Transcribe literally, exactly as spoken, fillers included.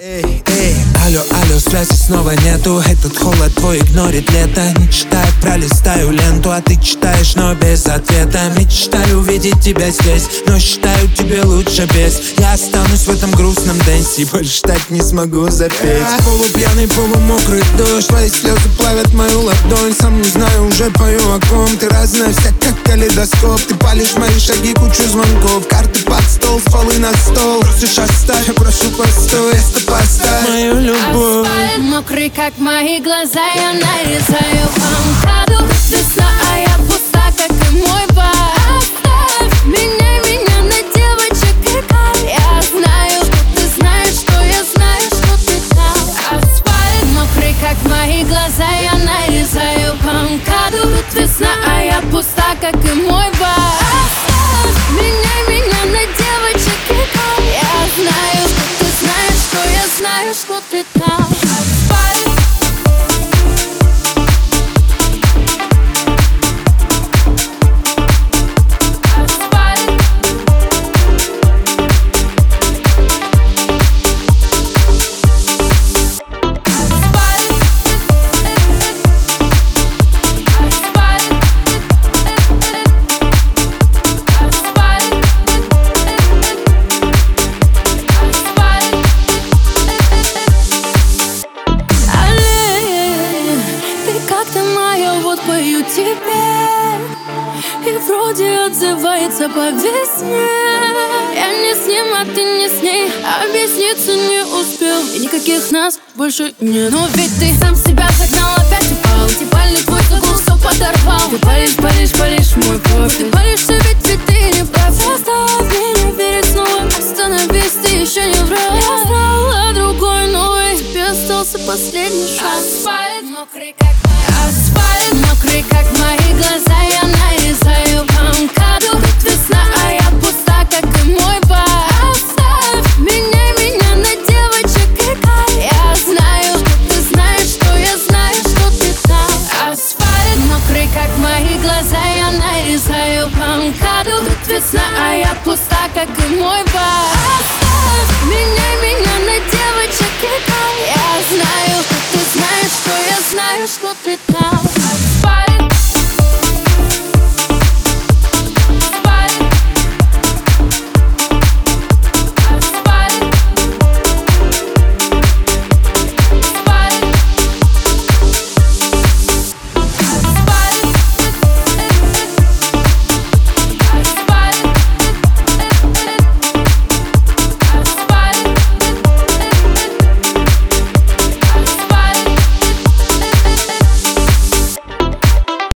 Эй, эй, алло, алло, связи снова нету. Этот холод твой игнорит лето. Не читаю, пролистаю ленту, а ты читаешь, но без ответа. Мечтаю увидеть тебя здесь, но считаю, тебе лучше без. Я останусь в этом грустном дэнсе, больше так не смогу запеть. Полупьяный, полумокрый дождь, твои слезы плавят мою ладонь. Сам не знаю, уже пою о ком. Ты разная вся, как калейдоскоп. Ты палишь мои шаги, кучу звонков. Карты под стол, стволы на стол. Просишь оставь, я прошу постой. Поставь мою любовь. Асфальт мокрый, как мои глаза. Я нарезаю авокадо. Весна, а я пуста, как и мой бар. Оставь меня, меня на девочек и кар. Я знаю, что ты знаешь, что я знаю, что ты там. Асфальт мокрый, как мои глаза. Я нарезаю авокадо. Тут весна, а я пуста, как и мой бар. Оставь меня, меня на девочек и кар. Я знаю, что ты знаешь, что я знаю, что ты там. Асфальт. Пою тебе, и вроде отзывается по весне. Я не с ним, а ты не с ней, объясниться не успел. И никаких нас больше нет. Но ведь ты сам себя загнал, опять упал. Типальный твой загул все подорвал. Ты палишь, палишь, палишь мой кровь. Ты палишься, ведь ведь ты не прав. Заставь меня верить снова. Остановись, ты еще не врал. Я стала другой, новый. Тебе остался последний шанс. Асфальт мокрый, как